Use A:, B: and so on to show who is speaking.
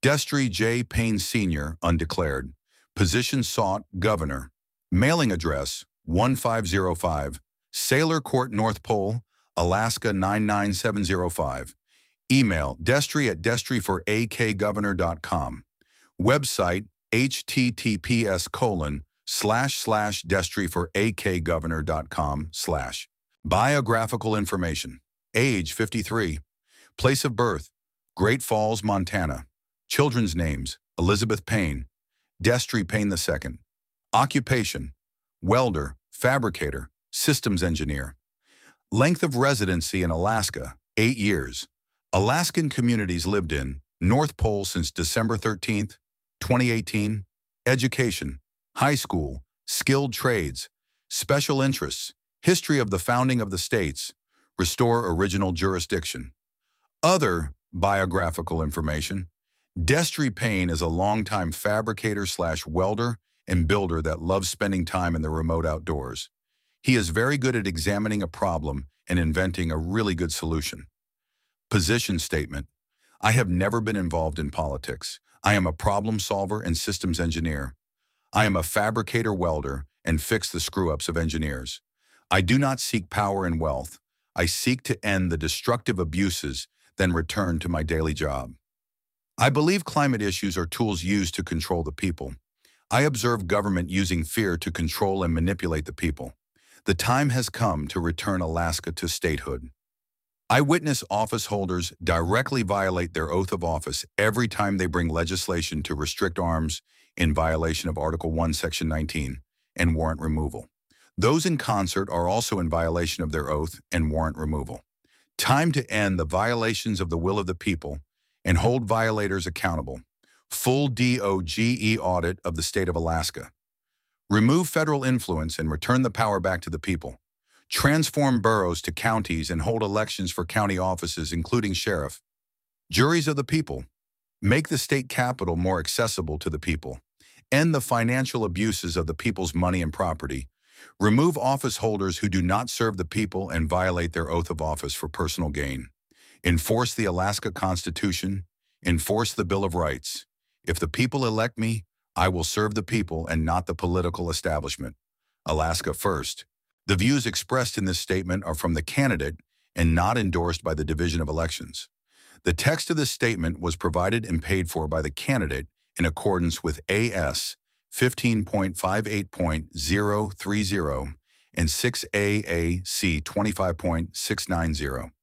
A: Destry J. Payne Sr., undeclared. Position sought, Governor. Mailing address, 1505, Sailor Court, North Pole, Alaska 99705. Email, destry@destryforakgovernor.com. Website, https://destryforakgovernor.com/. Biographical information. Age 53. Place of birth, Great Falls, Montana. Children's names, Elizabeth Payne, Destry Payne II. Occupation, welder, fabricator, systems engineer. Length of residency in Alaska, 8 years. Alaskan communities lived in, North Pole since December 13, 2018. Education, high school, skilled trades, special interests, history of the founding of the states, restore original jurisdiction. Other biographical information. Destry Payne is a longtime fabricator/welder and builder that loves spending time in the remote outdoors. He is very good at examining a problem and inventing a really good solution. Position statement. I have never been involved in politics. I am a problem solver and systems engineer. I am a fabricator welder and fix the screw-ups of engineers. I do not seek power and wealth. I seek to end the destructive abuses, then return to my daily job. I believe climate issues are tools used to control the people. I observe government using fear to control and manipulate the people. The time has come to return Alaska to statehood. I witness office holders directly violate their oath of office every time they bring legislation to restrict arms in violation of Article 1, Section 19, and warrant removal. Those in concert are also in violation of their oath and warrant removal. Time to end the violations of the will of the people and hold violators accountable. Full DOGE audit of the state of Alaska. Remove federal influence and return the power back to the people. Transform boroughs to counties and hold elections for county offices, including sheriff. Juries of the people. Make the state capitol more accessible to the people. End the financial abuses of the people's money and property. Remove office holders who do not serve the people and violate their oath of office for personal gain. Enforce the Alaska Constitution. Enforce the Bill of Rights. If the people elect me, I will serve the people and not the political establishment. Alaska first. The views expressed in this statement are from the candidate and not endorsed by the Division of Elections. The text of this statement was provided and paid for by the candidate in accordance with AS 15.58.030 and 6 AAC 25.690.